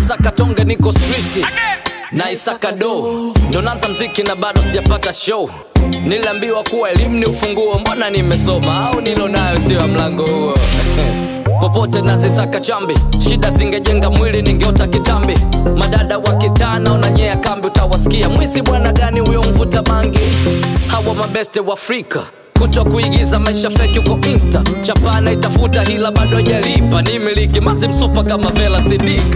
Saka tonge niko street na isaka do. Ndo naanza mziki na bado sijapata show. Niliambiwa kuwa elimu ni ufunguo, mbona nimesoma au nilonayo sio mlango huo. Popote nazisaka chambi, shida zingejenga mwili ningeota kitambi. Madada wa kitana unanyea kambi, utawasikia mwizi bwana gani huyo mvuta bangi. Hawa mabeste wa Afrika kuto kuigiza maisha fake uko Insta. Chapana itafuta hila bado hajalipa. Ni miliki mazi msupa kama Vela Sidika.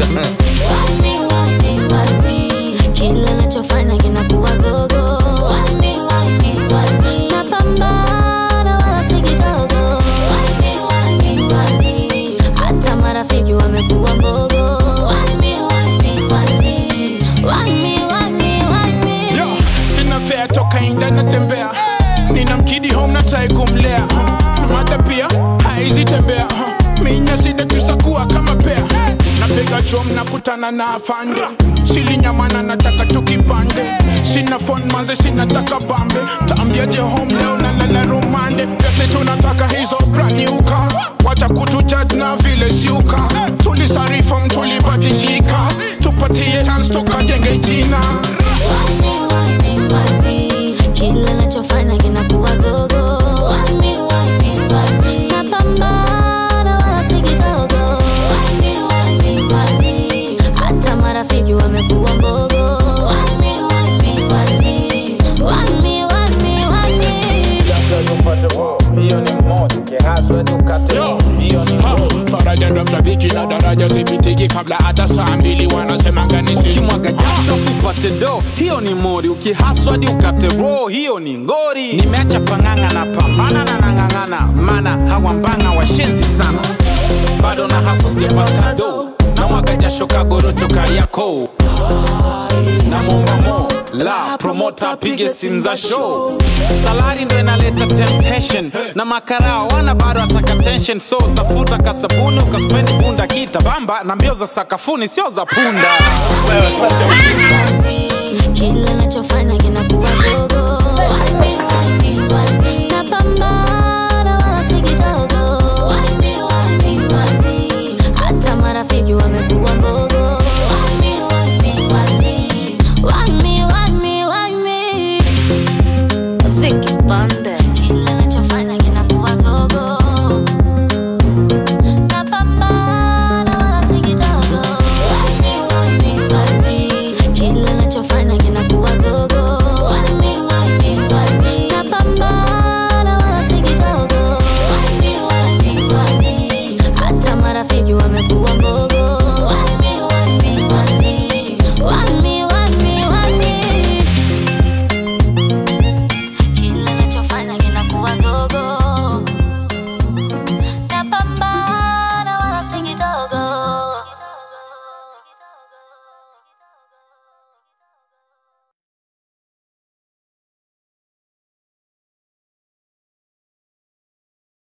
Wani kila nachofanya kinakuwa zogo. Wani napambana wala si kidogo. Wani hata marafiki wamekuwa mbogo. Wani yo, sina fare toka inda natembea. Nina mkidi home na try kumlea. Mata pia haizi tembea. Minya sida tusakuwa kama pea. Napega chom na kutana na afande. Sili nyamana nataka tukipande. Sina phone manze sina taka bambe. Taambiaje home leo na lala rumande. Pese tunataka hizo brand new car. Wacha kutujudge na vile siuka. Tulisarifa mtulibadilika. Tupatie chance tukajenge jina. Wani kila nachofanya kinakuwa zogo. Wani napambana wala si kidogo. Hata marafiki wamekuwa mbogo. Hiyo ni moto, kihaswe tukate hiyo ni moto. Faraja ndo flabiki na daraja sipitiki kabla hata saa 2 wanasema ganisi. Kimwaga jasho kupate do, hiyo ni mori. Ukihaswa hadi ukate roho, hiyo ni ngori. Nimeacha panganga na pambana na nangangana, mana hawambanga washenzi sana. Bado na haso sijapata do, na mwaga jasho kagorocho Kariakoo. Na mo la promoter pige simu za show. Salari ndo inaleta temptation, na makarao wana bado ataka tension. So tafuta kasabuni ukaspendi bunda kita bamba. Na mbio za sakafuni sio za punda. Kila nachofanya kinakuwa zogo. Napambana wala si kidogo. Hata marafiki wamekuwa mbogo. Wani Vicky Bande.